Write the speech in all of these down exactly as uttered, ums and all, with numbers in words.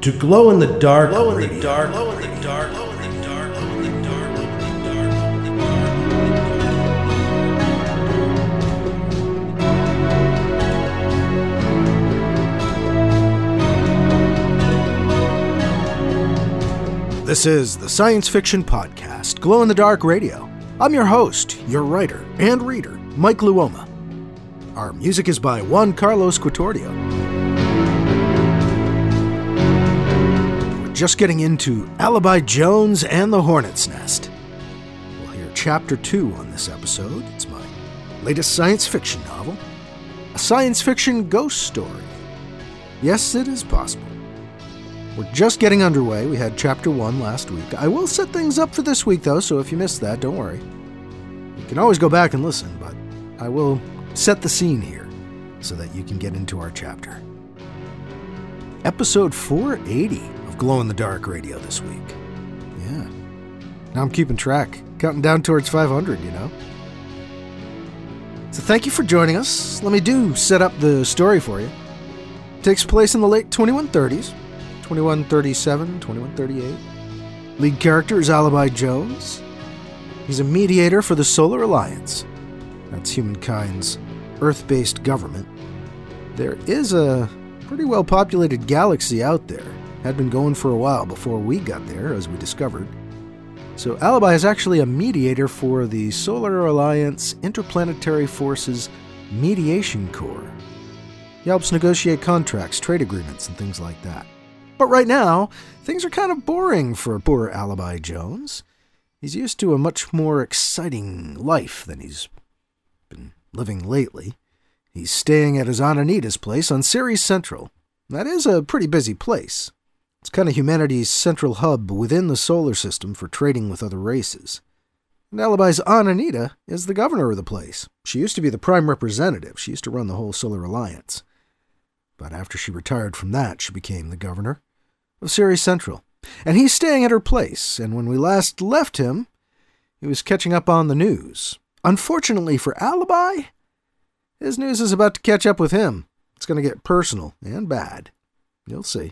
to Glow in the Dark Glow in Radio. the dark, glow in the dark, glow in the dark, glow in the dark, glow in the dark. This is the Science Fiction Podcast, Glow in the Dark Radio. I'm your host, your writer and reader, Mike Luoma. Our music is by Juan Carlos Quatordio. We're just getting into Alibi Jones and the Hornet's Nest. We'll hear chapter two on this episode. It's my latest science fiction novel, a science fiction ghost story. Yes, it is possible. We're just getting underway. We had chapter one last week. I will set things up for this week, though, so if you missed that, don't worry. You can always go back and listen, but I will set the scene here so that you can get into our chapter. Episode four eighty of Glow in the Dark Radio this week. Yeah. Now I'm keeping track, counting down towards five hundred, you know. So thank you for joining us. Let me do set up the story for you. It takes place in the late twenty-one thirties. twenty-one thirty-seven, twenty-one thirty-eight. Lead character is Alibi Jones. He's a mediator for the Solar Alliance. That's humankind's Earth-based government. There is a pretty well-populated galaxy out there. Had been going for a while before we got there, as we discovered. So Alibi is actually a mediator for the Solar Alliance Interplanetary Forces Mediation Corps. He helps negotiate contracts, trade agreements, and things like that. But right now, things are kind of boring for poor Alibi Jones. He's used to a much more exciting life than he's been living lately. He's staying at his Aunt Anita's place on Ceres Central. That is a pretty busy place. It's kind of humanity's central hub within the solar system for trading with other races. And Alibi's Aunt Anita is the governor of the place. She used to be the prime representative. She used to run the whole Solar Alliance. But after she retired from that, she became the governor of Ceres Central. And he's staying at her place, and when we last left him, he was catching up on the news. Unfortunately for Alibi, his news is about to catch up with him. It's going to get personal and bad. You'll see.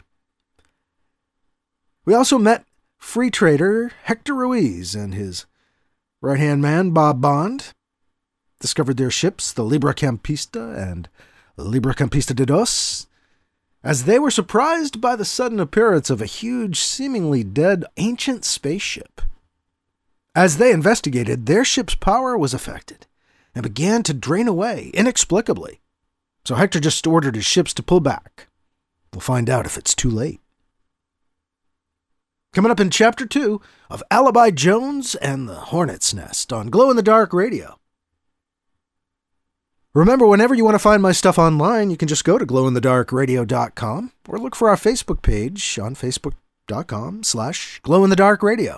We also met free trader Hector Ruiz and his right-hand man, Bob Bond. Discovered their ships, the Libra Campista and Libra Campista de Dos, as they were surprised by the sudden appearance of a huge, seemingly dead, ancient spaceship. As they investigated, their ship's power was affected and began to drain away inexplicably. So Hector just ordered his ships to pull back. We'll find out if it's too late. Coming up in Chapter two of Alibi Jones and the Hornet's Nest on Glow in the Dark Radio. Remember, whenever you want to find my stuff online, you can just go to glow in the dark radio dot com or look for our Facebook page on facebook.com slash glowinthedarkradio.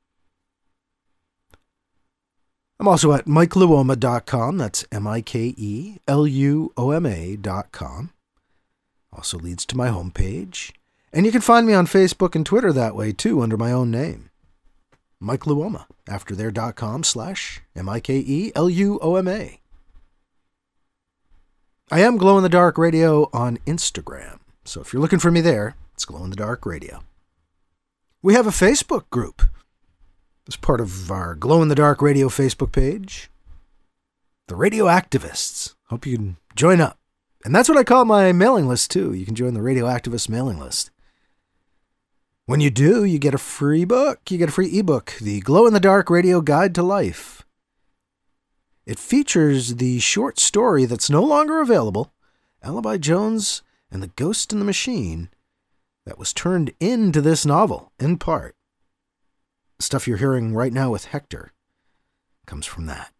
I'm also at mike luoma dot com. That's M I K E L U O M A dot com. Also leads to my homepage. And you can find me on Facebook and Twitter that way, too, under my own name. Mike Luoma, after there dot com slash M I K E L U O M A. I am Glow in the Dark Radio on Instagram, so if you're looking for me there, it's Glow in the Dark Radio. We have a Facebook group as part of our Glow in the Dark Radio Facebook page. The Radio Activists. Hope you can join up. And that's what I call my mailing list, too. You can join the Radio Activists mailing list. When you do, you get a free book. You get a free ebook, The Glow in the Dark Radio Guide to Life. It features the short story that's no longer available, Alibi Jones and the Ghost in the Machine, that was turned into this novel, in part. The stuff you're hearing right now with Hector comes from that.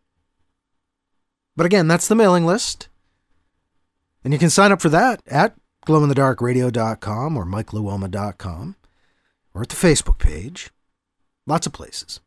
But again, that's the mailing list. And you can sign up for that at glow in the dark radio dot com or mike luoma dot com or at the Facebook page. Lots of places.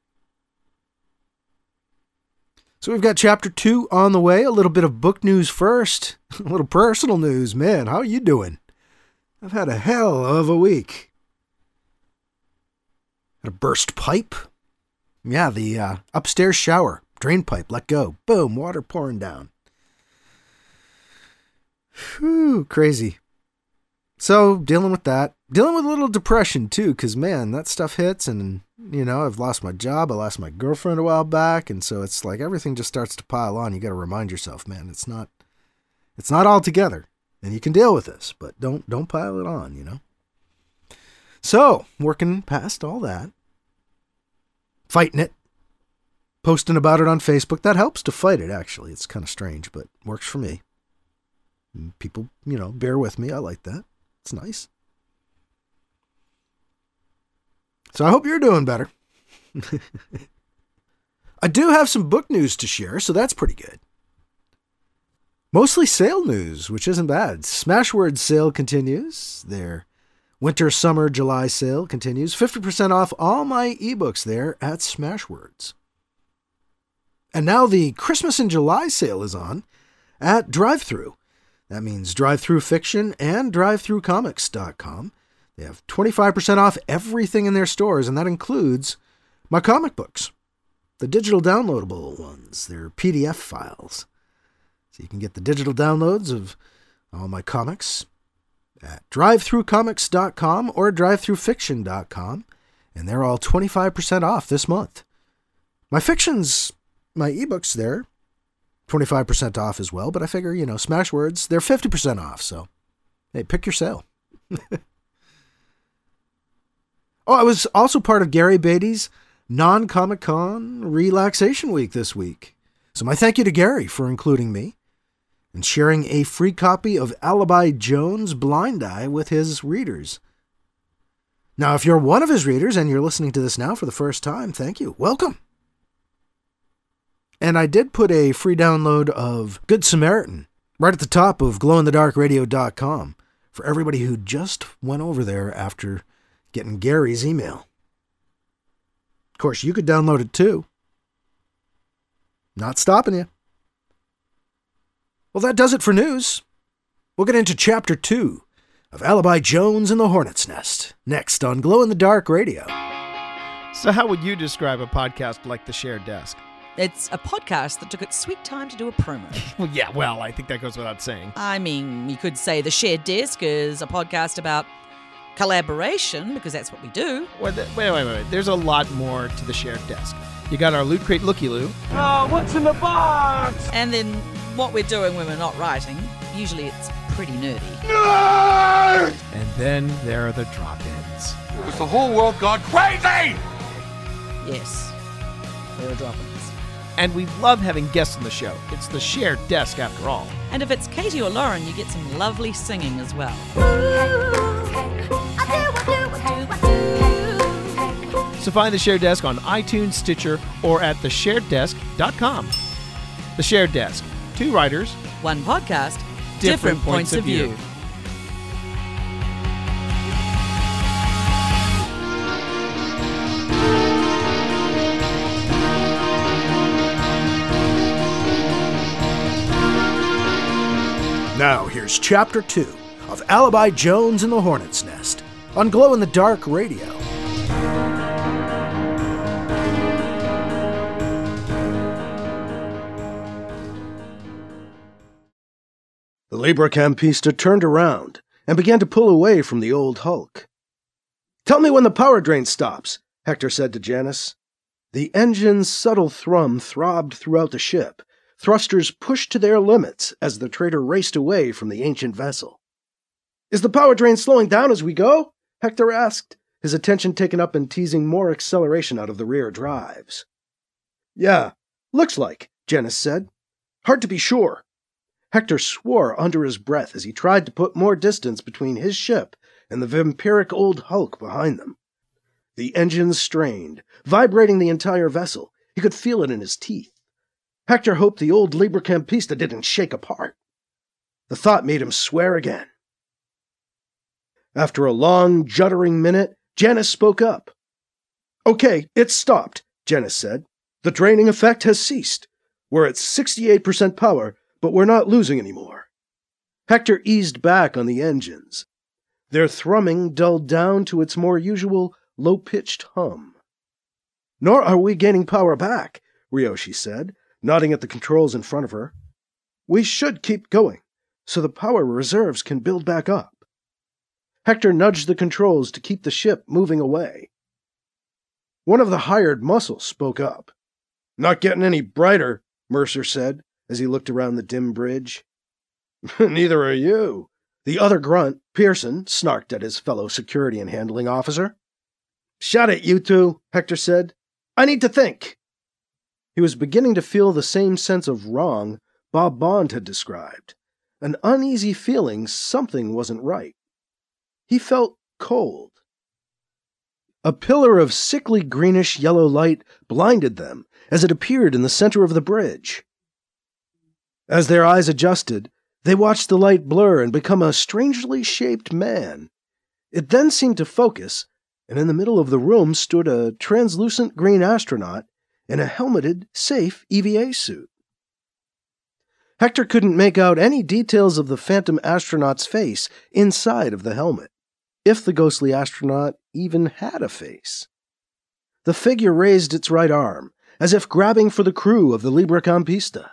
So we've got chapter two on the way. A little bit of book news first. A little personal news. Man, how are you doing? I've had a hell of a week. Had a burst pipe. Yeah, the uh, upstairs shower. Drain pipe, let go. Boom, water pouring down. Whew, crazy. So, dealing with that. Dealing with a little depression, too, because, man, that stuff hits, and, you know, I've lost my job, I lost my girlfriend a while back, and so it's like everything just starts to pile on. You got to remind yourself, man, it's not, it's not all together, and you can deal with this, but don't, don't pile it on, you know? So, working past all that, fighting it, posting about it on Facebook. That helps to fight it, actually. It's kind of strange, but works for me. And people, you know, bear with me. I like that. It's nice. So I hope you're doing better. I do have some book news to share, so that's pretty good. Mostly sale news, which isn't bad. Smashwords sale continues. Their winter, summer, July sale continues. fifty percent off all my ebooks there at Smashwords. And now the Christmas in July sale is on at DriveThru. That means DriveThru Fiction and drive thru comics dot com. They have twenty-five percent off everything in their stores, and that includes my comic books, the digital downloadable ones, their P D F files. So you can get the digital downloads of all my comics at drive thru comics dot com or drive thru fiction dot com, and they're all twenty-five percent off this month. My fictions, my ebooks there, twenty-five percent off as well, but I figure, you know, Smashwords, they're fifty percent off, so hey, pick your sale. Oh, I was also part of Gary Beatty's non-Comic-Con Relaxation Week this week. So my thank you to Gary for including me and sharing a free copy of Alibi Jones' Blind Eye with his readers. Now, if you're one of his readers and you're listening to this now for the first time, thank you. Welcome. And I did put a free download of Good Samaritan right at the top of glow in the dark radio dot com for everybody who just went over there after getting Gary's email. Of course, you could download it too. Not stopping you. Well, that does it for news. We'll get into Chapter two of Alibi Jones and the Hornet's Nest next on Glow in the Dark Radio. So how would you describe a podcast like The Shared Desk? It's a podcast that took its sweet time to do a promo. Well, yeah, well, I think that goes without saying. I mean, you could say The Shared Desk is a podcast about collaboration, because that's what we do. Wait, wait, wait, wait, wait. There's a lot more to The Shared Desk. You got our Loot Crate Looky-Loo. Oh, what's in the box? And then what we're doing when we're not writing, usually it's pretty nerdy. Nerd! And then there are the drop-ins. Has the whole world gone crazy? Yes, there are drop-ins. And we love having guests on the show. It's The Shared Desk, after all. And if it's Katie or Lauren, you get some lovely singing as well. So find The Shared Desk on iTunes, Stitcher, or at the shared desk dot com. The Shared Desk. Two writers. One podcast. Different, different points, points of of view. view. Now here's Chapter two of Alibi Jones and the Hornet's Nest on Glow in the Dark Radio. The Libra Campista turned around and began to pull away from the old hulk. "Tell me when the power drain stops," Hector said to Janice. The engine's subtle thrum throbbed throughout the ship. Thrusters pushed to their limits as the trader raced away from the ancient vessel. "Is the power drain slowing down as we go?" Hector asked, his attention taken up in teasing more acceleration out of the rear drives. "Yeah, looks like," Janice said. "Hard to be sure." Hector swore under his breath as he tried to put more distance between his ship and the vampiric old hulk behind them. The engines strained, vibrating the entire vessel. He could feel it in his teeth. Hector hoped the old Libra Campista didn't shake apart. The thought made him swear again. After a long, juddering minute, Janice spoke up. "Okay, it's stopped," Janice said. "The draining effect has ceased. We're at sixty-eight percent power, but we're not losing anymore." Hector eased back on the engines. Their thrumming dulled down to its more usual low-pitched hum. "Nor are we gaining power back," Ryoshi said, nodding at the controls in front of her. "We should keep going, so the power reserves can build back up." Hector nudged the controls to keep the ship moving away. One of the hired muscles spoke up. "Not getting any brighter," Mercer said as he looked around the dim bridge. "Neither are you." The other grunt, Pearson, snarked at his fellow security and handling officer. "Shut it, you two," Hector said. "I need to think." He was beginning to feel the same sense of wrong Bob Bond had described, an uneasy feeling something wasn't right. He felt cold. A pillar of sickly greenish-yellow light blinded them as it appeared in the center of the bridge. As their eyes adjusted, they watched the light blur and become a strangely shaped man. It then seemed to focus, and in the middle of the room stood a translucent green astronaut in a helmeted, safe E V A suit. Hector couldn't make out any details of the phantom astronaut's face inside of the helmet, if the ghostly astronaut even had a face. The figure raised its right arm, as if grabbing for the crew of the Libra Campista.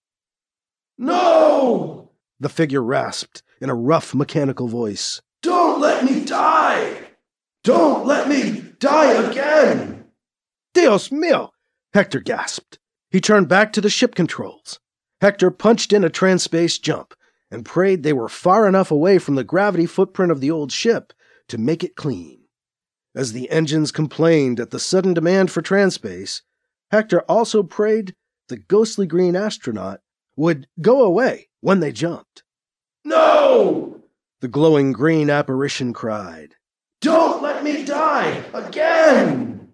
No! The figure rasped in a rough, mechanical voice. Don't let me die! Don't let me die again! Dios mío! Hector gasped. He turned back to the ship controls. Hector punched in a transspace jump and prayed they were far enough away from the gravity footprint of the old ship to make it clean. As the engines complained at the sudden demand for transspace, Hector also prayed the ghostly green astronaut would go away when they jumped. No! The glowing green apparition cried. Don't let me die again!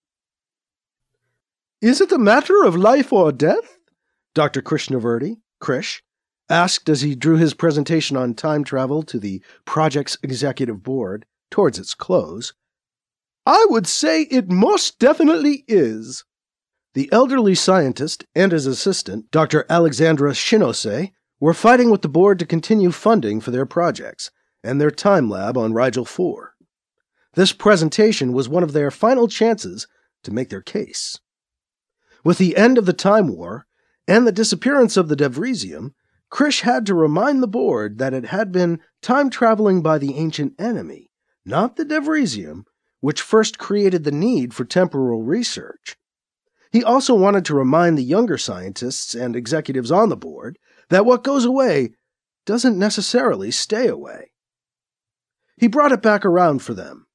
Is it a matter of life or death? Doctor Krishnamurti, Krish, asked as he drew his presentation on time travel to the project's executive board towards its close. I would say it most definitely is. The elderly scientist and his assistant, Doctor Alexandra Shinose, were fighting with the board to continue funding for their projects and their time lab on Rigel four. This presentation was one of their final chances to make their case. With the end of the Time War and the disappearance of the Devrisium, Krish had to remind the board that it had been time-traveling by the ancient enemy, not the Devrisium, which first created the need for temporal research. He also wanted to remind the younger scientists and executives on the board that what goes away doesn't necessarily stay away. He brought it back around for them.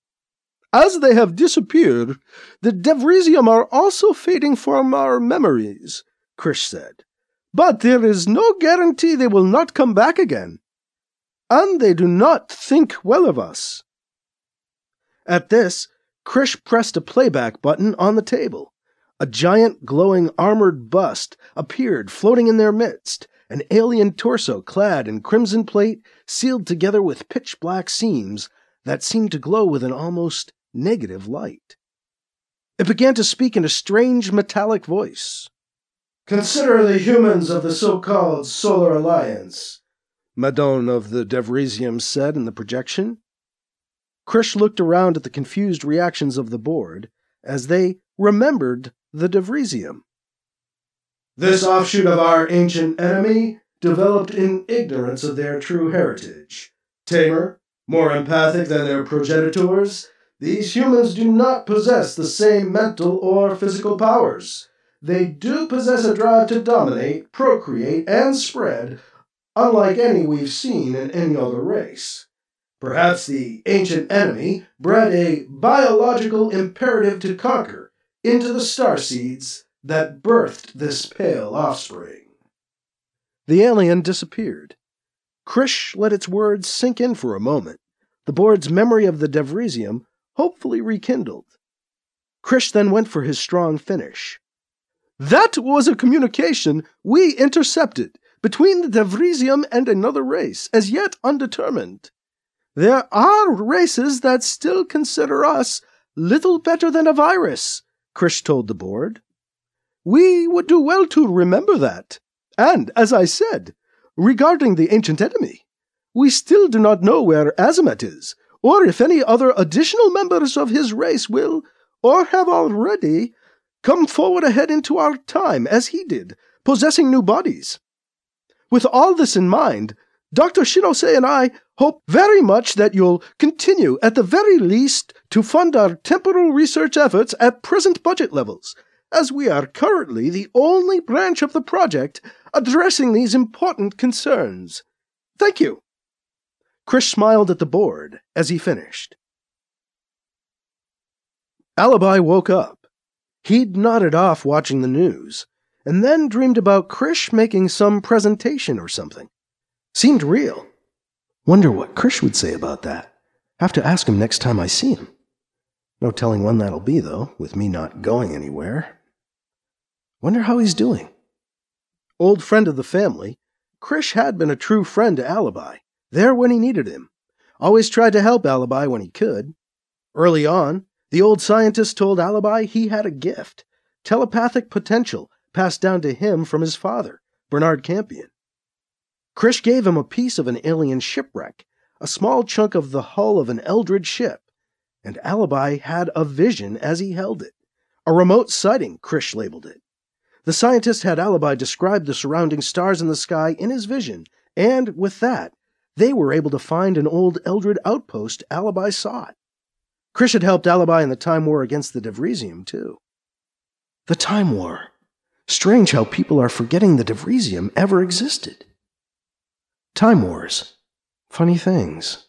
As they have disappeared, the Devrisium are also fading from our memories, Krish said. But there is no guarantee they will not come back again. And they do not think well of us. At this, Krish pressed a playback button on the table. A giant, glowing, armored bust appeared floating in their midst, an alien torso clad in crimson plate, sealed together with pitch-black seams that seemed to glow with an almost negative light. It began to speak in a strange, metallic voice. Consider the humans of the so-called Solar Alliance, Madone of the Devrisium said in the projection. Krish looked around at the confused reactions of the board as they remembered the Devrisium. This offshoot of our ancient enemy developed in ignorance of their true heritage. Tamer, more empathic than their progenitors, these humans do not possess the same mental or physical powers. They do possess a drive to dominate, procreate, and spread, unlike any we've seen in any other race. Perhaps the ancient enemy bred a biological imperative to conquer into the starseeds that birthed this pale offspring. The alien disappeared. Krish let its words sink in for a moment, the board's memory of the Devrisium hopefully rekindled. Krish then went for his strong finish. That was a communication we intercepted between the Devrisium and another race, as yet undetermined. There are races that still consider us little better than a virus, Krish told the board. We would do well to remember that. And, as I said, regarding the ancient enemy, we still do not know where Azimuth is, or if any other additional members of his race will, or have already, come forward ahead into our time, as he did, possessing new bodies. With all this in mind, Doctor Shinose and I hope very much that you'll continue, at the very least, to fund our temporal research efforts at present budget levels, as we are currently the only branch of the project addressing these important concerns. Thank you." Krish smiled at the board as he finished. Alibi woke up. He'd nodded off watching the news, and then dreamed about Krish making some presentation or something. Seemed real. Wonder what Krish would say about that. Have to ask him next time I see him. No telling when that'll be, though, with me not going anywhere. Wonder how he's doing. Old friend of the family, Krish had been a true friend to Alibi, there when he needed him. Always tried to help Alibi when he could. Early on, the old scientist told Alibi he had a gift, telepathic potential passed down to him from his father, Bernard Campion. Krish gave him a piece of an alien shipwreck, a small chunk of the hull of an Eldred ship, and Alibi had a vision as he held it. A remote sighting, Krish labeled it. The scientist had Alibi describe the surrounding stars in the sky in his vision, and with that, they were able to find an old Eldred outpost Alibi sought. Krish had helped Alibi in the Time War against the Devrisium, too. The Time War. Strange how people are forgetting the Devrisium ever existed. Time Wars. Funny things.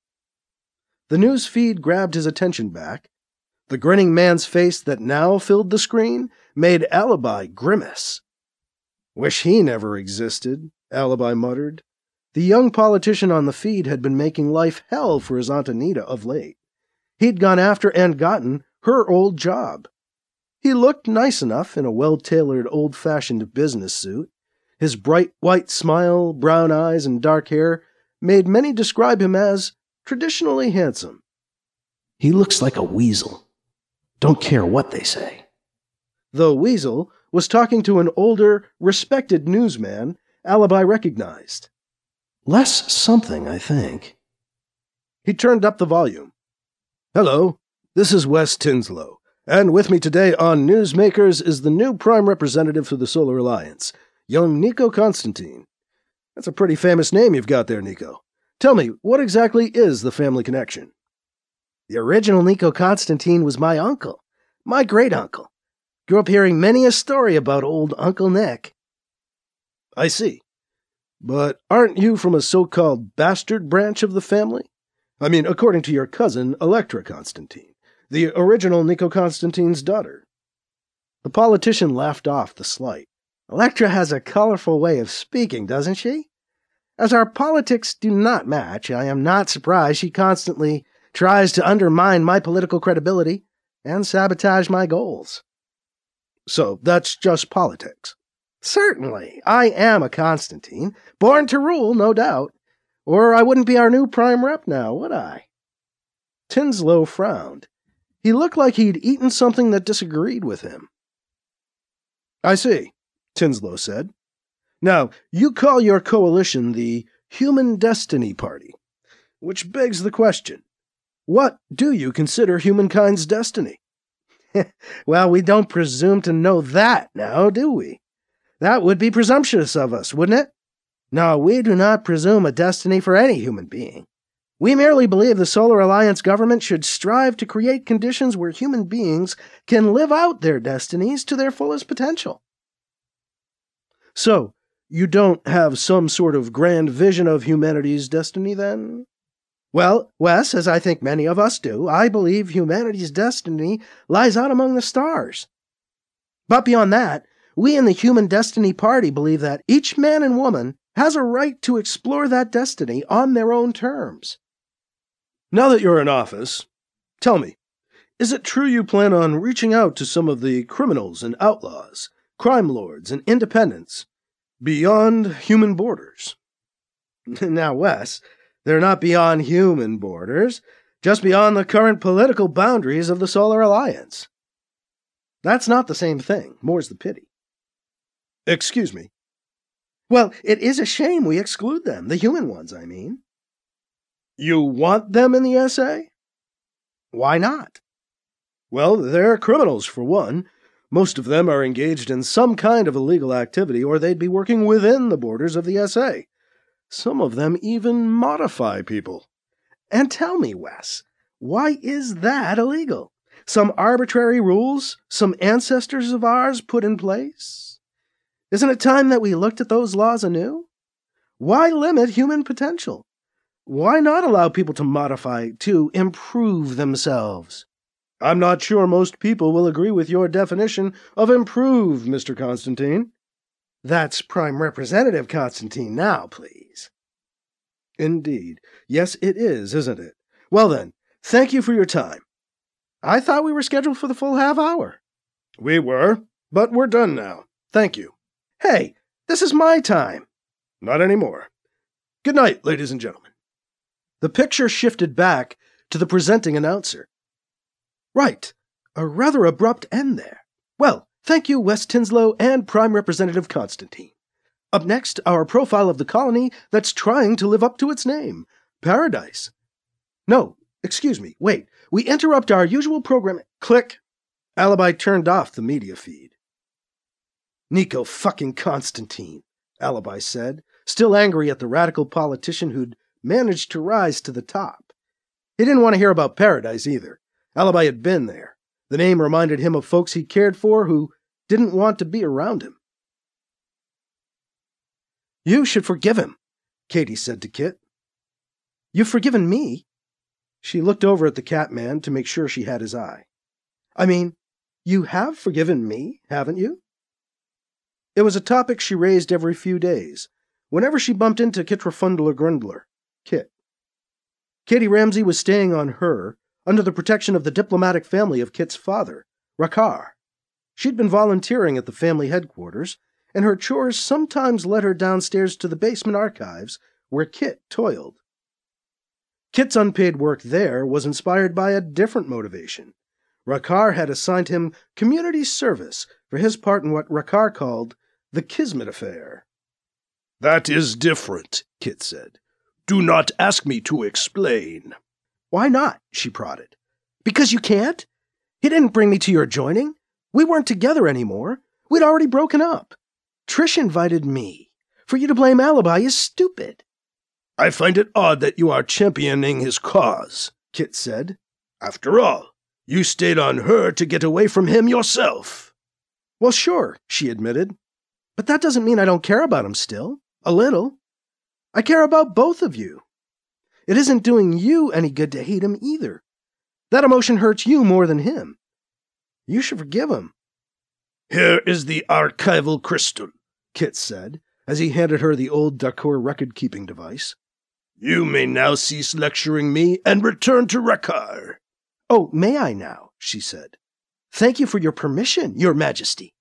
The news feed grabbed his attention back. The grinning man's face that now filled the screen made Alibi grimace. "Wish he never existed," Alibi muttered. The young politician on the feed had been making life hell for his Aunt Anita of late. He'd gone after and gotten her old job. He looked nice enough in a well-tailored, old-fashioned business suit. His bright white smile, brown eyes, and dark hair made many describe him as traditionally handsome. He looks like a weasel. Don't care what they say. The weasel was talking to an older, respected newsman Alibi recognized. Les something, I think. He turned up the volume. "Hello, this is Wes Tinslow, and with me today on Newsmakers is the new Prime Representative for the Solar Alliance, young Nico Constantine. That's a pretty famous name you've got there, Nico. Tell me, what exactly is the family connection?" "The original Nico Constantine was my uncle, my great-uncle. Grew up hearing many a story about old Uncle Nick." "I see. But aren't you from a so-called bastard branch of the family? I mean, according to your cousin, Electra Constantine, the original Nico Constantine's daughter." The politician laughed off the slight. "Electra has a colorful way of speaking, doesn't she? As our politics do not match, I am not surprised she constantly tries to undermine my political credibility and sabotage my goals." "So that's just politics?" "Certainly. I am a Constantine, born to rule, no doubt. Or I wouldn't be our new prime rep now, would I?" Tinslow frowned. He looked like he'd eaten something that disagreed with him. "I see," Tinslow said. "Now, you call your coalition the Human Destiny Party, which begs the question, what do you consider humankind's destiny?" "Well, we don't presume to know that now, do we? That would be presumptuous of us, wouldn't it? No, we do not presume a destiny for any human being. We merely believe the Solar Alliance government should strive to create conditions where human beings can live out their destinies to their fullest potential." "So, you don't have some sort of grand vision of humanity's destiny, then?" "Well, Wes, as I think many of us do, I believe humanity's destiny lies out among the stars. But beyond that, we in the Human Destiny Party believe that each man and woman has a right to explore that destiny on their own terms." "Now that you're in office, tell me, is it true you plan on reaching out to some of the criminals and outlaws, crime lords and independents, beyond human borders?" "Now, Wes, they're not beyond human borders, just beyond the current political boundaries of the Solar Alliance. That's not the same thing, more's the pity." "Excuse me?" "Well, it is a shame we exclude them, the human ones, I mean." "You want them in the S A?" "Why not?" "Well, they're criminals, for one. Most of them are engaged in some kind of illegal activity, or they'd be working within the borders of the S A. Some of them even modify people. And tell me, Wes, why is that illegal? Some arbitrary rules some ancestors of ours put in place? Isn't it time that we looked at those laws anew? Why limit human potential? Why not allow people to modify, to improve themselves? I'm not sure most people will agree with your definition of improve, Mister Constantine. That's Prime Representative Constantine now, please. Indeed. Yes, it is, isn't it? Well then, thank you for your time. I thought we were scheduled for the full half hour. We were, but we're done now. Thank you. Hey, this is my time. Not anymore. Good night, ladies and gentlemen. The picture shifted back to the presenting announcer. Right, a rather abrupt end there. Well, thank you, Wes Tinslow and Prime Representative Constantine. Up next, our profile of the colony that's trying to live up to its name, Paradise. No, excuse me, wait. We interrupt our usual program. Click. Alibi turned off the media feed. Nico fucking Constantine, Alibi said, still angry at the radical politician who'd managed to rise to the top. He didn't want to hear about Paradise either. Alibi had been there. The name reminded him of folks he cared for who didn't want to be around him. You should forgive him, Katie said to Kit. You've forgiven me? She looked over at the Catman to make sure she had his eye. I mean, you have forgiven me, haven't you? It was a topic she raised every few days, whenever she bumped into Kitrafundler Grundler, Kit. Katie Ramsey was staying on her, under the protection of the diplomatic family of Kit's father, Rakkar. She'd been volunteering at the family headquarters, and her chores sometimes led her downstairs to the basement archives where Kit toiled. Kit's unpaid work there was inspired by a different motivation. Rakkar had assigned him community service for his part in what Rakkar called the Kismet affair. That is different, Kit said. Do not ask me to explain. Why not? She prodded. Because you can't? He didn't bring me to your joining. We weren't together anymore. We'd already broken up. Trish invited me. For you to blame Alibi is stupid. I find it odd that you are championing his cause, Kit said. After all, you stayed on her to get away from him yourself. Well, sure, she admitted. But that doesn't mean I don't care about him still. A little. I care about both of you. It isn't doing you any good to hate him either. That emotion hurts you more than him. You should forgive him. Here is the archival crystal, Kit said, as he handed her the old Dakur record-keeping device. You may now cease lecturing me and return to Rakkar. Oh, may I now? She said. Thank you for your permission, Your Majesty.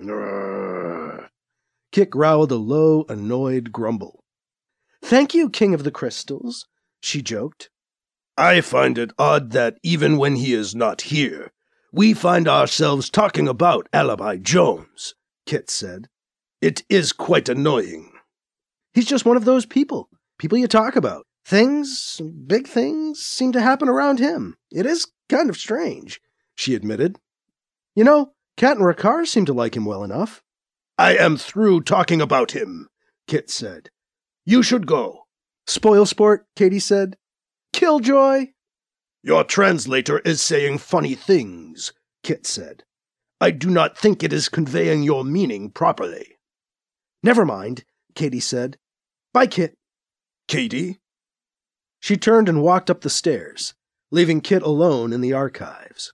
Kit growled a low, annoyed grumble. Thank you, King of the Crystals, she joked. I find it odd that even when he is not here, we find ourselves talking about Alibi Jones, Kit said. It is quite annoying. He's just one of those people. People you talk about. Things, big things, seem to happen around him. It is kind of strange, she admitted. You know, Kat and Rakkar seem to like him well enough. I am through talking about him, Kit said. You should go. Spoil sport, Katie said. Killjoy. Your translator is saying funny things, Kit said. I do not think it is conveying your meaning properly. Never mind, Katie said. Bye, Kit. Katie? She turned and walked up the stairs, leaving Kit alone in the archives.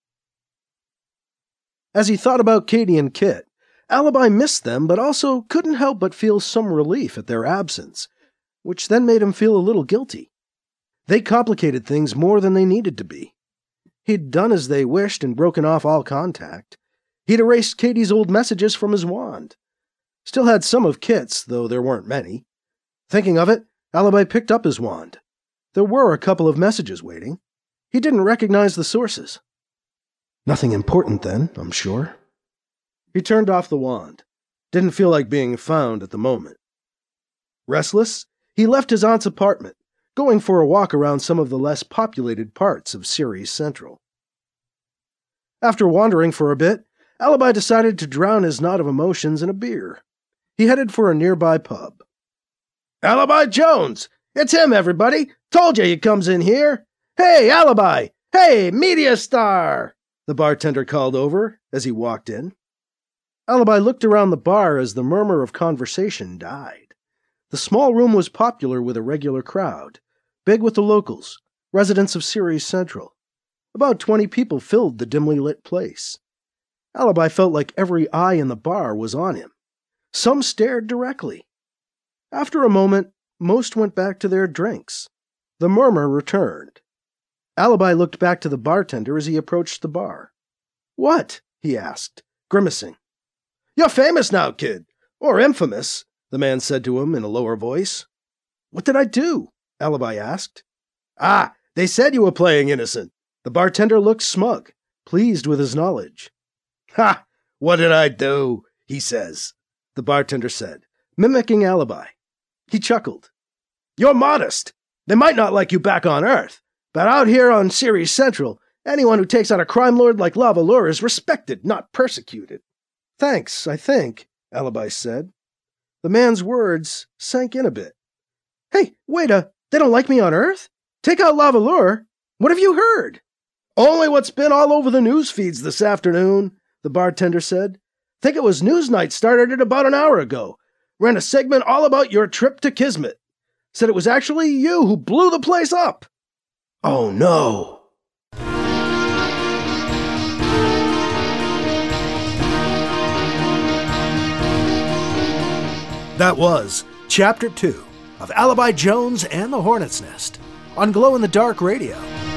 As he thought about Katie and Kit, Alibi missed them, but also couldn't help but feel some relief at their absence, which then made him feel a little guilty. They complicated things more than they needed to be. He'd done as they wished and broken off all contact. He'd erased Katie's old messages from his wand. Still had some of Kit's, though there weren't many. Thinking of it, Alibi picked up his wand. There were a couple of messages waiting. He didn't recognize the sources. Nothing important then, I'm sure. He turned off the wand. Didn't feel like being found at the moment. Restless, he left his aunt's apartment, going for a walk around some of the less populated parts of Ceres Central. After wandering for a bit, Alibi decided to drown his knot of emotions in a beer. He headed for a nearby pub. Alibi Jones! It's him, everybody! Told you he comes in here! Hey, Alibi! Hey, Media Star! The bartender called over as he walked in. Alibi looked around the bar as the murmur of conversation died. The small room was popular with a regular crowd, big with the locals, residents of Ceres Central. About twenty people filled the dimly lit place. Alibi felt like every eye in the bar was on him. Some stared directly. After a moment, most went back to their drinks. The murmur returned. Alibi looked back to the bartender as he approached the bar. "What?" he asked, grimacing. "You're famous now, kid. Or infamous," the man said to him in a lower voice. "What did I do?" Alibi asked. "Ah, they said you were playing innocent." The bartender looked smug, pleased with his knowledge. "Ha! What did I do?" he says, the bartender said, mimicking Alibi. He chuckled. "You're modest. They might not like you back on Earth, but out here on Ceres Central, anyone who takes out a crime lord like Lava Lure is respected, not persecuted." "Thanks, I think," Alibi said. The man's words sank in a bit. "Hey, wait, uh, they don't like me on Earth? Take out Lava Lure? What have you heard?" "Only what's been all over the news feeds this afternoon," the bartender said. "Think it was Newsnight started it about an hour ago. Ran a segment all about your trip to Kismet. Said it was actually you who blew the place up." "Oh no." That was Chapter two of Alibi Jones and the Hornet's Nest on Glow in the Dark Radio.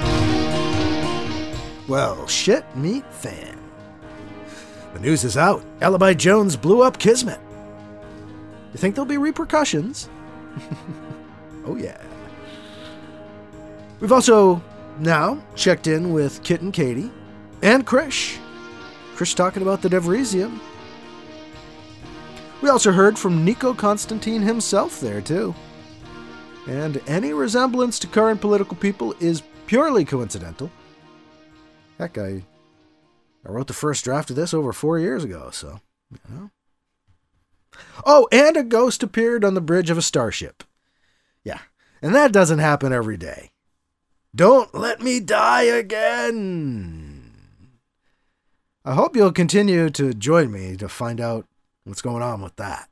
Well, shit, meat fan. The news is out. Alibi Jones blew up Kismet. You think there'll be repercussions? Oh yeah. We've also now checked in with Kit and Katie and Krish. Krish talking about the Devrisium. We also heard from Nico Constantine himself there too. And any resemblance to current political people is purely coincidental. Heck, I, I wrote the first draft of this over four years ago, so, you know. Oh, and a ghost appeared on the bridge of a starship. Yeah, and that doesn't happen every day. Don't let me die again. I hope you'll continue to join me to find out what's going on with that.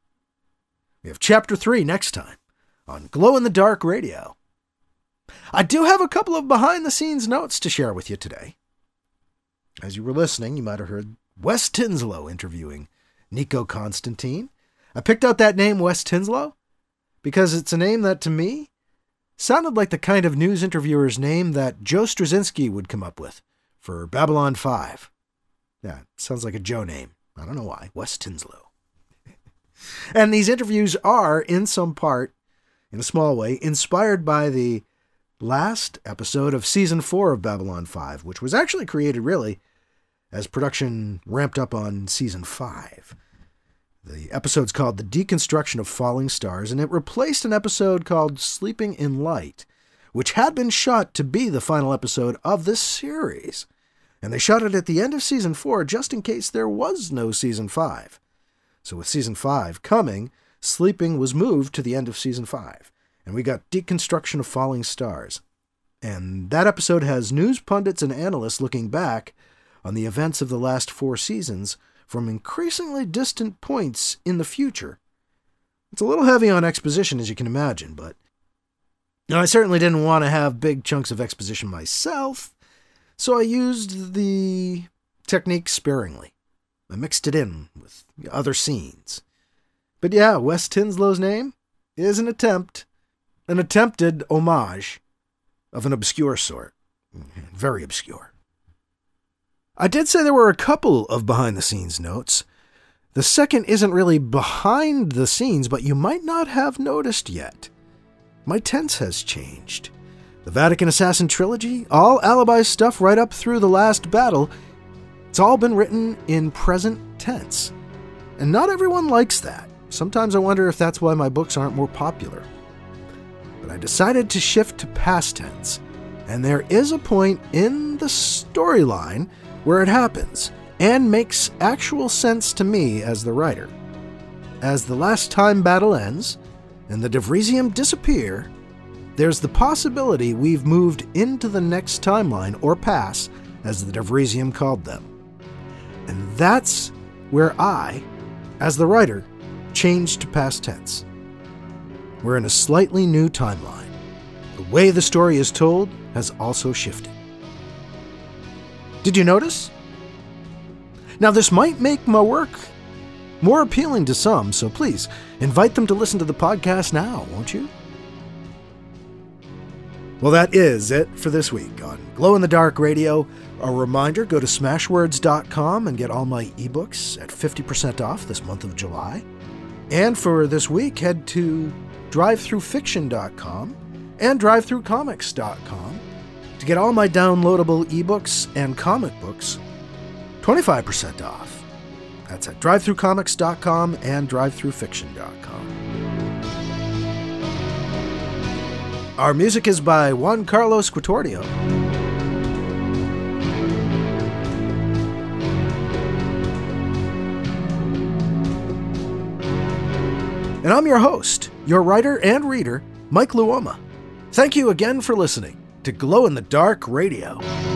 We have Chapter three next time on Glow in the Dark Radio. I do have a couple of behind-the-scenes notes to share with you today. As you were listening, you might have heard Wes Tinslow interviewing Nico Constantine. I picked out that name, Wes Tinslow, because it's a name that, to me, sounded like the kind of news interviewer's name that Joe Straczynski would come up with for Babylon five. Yeah, it sounds like a Joe name. I don't know why. Wes Tinslow. And these interviews are, in some part, in a small way, inspired by the last episode of Season four of Babylon five, which was actually created, really, as production ramped up on Season five. The episode's called The Deconstruction of Falling Stars, and it replaced an episode called Sleeping in Light, which had been shot to be the final episode of this series. And they shot it at the end of Season four just in case there was no Season five. So with Season five coming, Sleeping was moved to the end of Season five. And we got Deconstruction of Falling Stars. And that episode has news pundits and analysts looking back on the events of the last four seasons from increasingly distant points in the future. It's a little heavy on exposition, as you can imagine, but you know, I certainly didn't want to have big chunks of exposition myself, so I used the technique sparingly. I mixed it in with other scenes. But yeah, Wes Tinslow's name is an attempt, an attempted homage of an obscure sort. Very obscure. I did say there were a couple of behind-the-scenes notes. The second isn't really behind the scenes, but you might not have noticed yet. My tense has changed. The Vatican Assassin trilogy, all Alibi stuff right up through the last battle, it's all been written in present tense. And not everyone likes that. Sometimes I wonder if that's why my books aren't more popular. But I decided to shift to past tense, and there is a point in the storyline where it happens, and makes actual sense to me as the writer. As the last time battle ends, and the Devrisium disappear, there's the possibility we've moved into the next timeline, or pass, as the Devrisium called them. And that's where I, as the writer, changed to past tense. We're in a slightly new timeline. The way the story is told has also shifted. Did you notice? Now, this might make my work more appealing to some, so please invite them to listen to the podcast now, won't you? Well, that is it for this week on Glow in the Dark Radio. A reminder, go to smashwords dot com and get all my ebooks at fifty percent off this month of July. And for this week, head to drive through fiction dot com and drive through comics dot com to get all my downloadable ebooks and comic books twenty-five percent off. That's at drive through comics dot com and drive through fiction dot com. Our music is by Juan Carlos Quitordio. And I'm your host, your writer and reader, Mike Luoma. Thank you again for listening to Glow in the Dark Radio.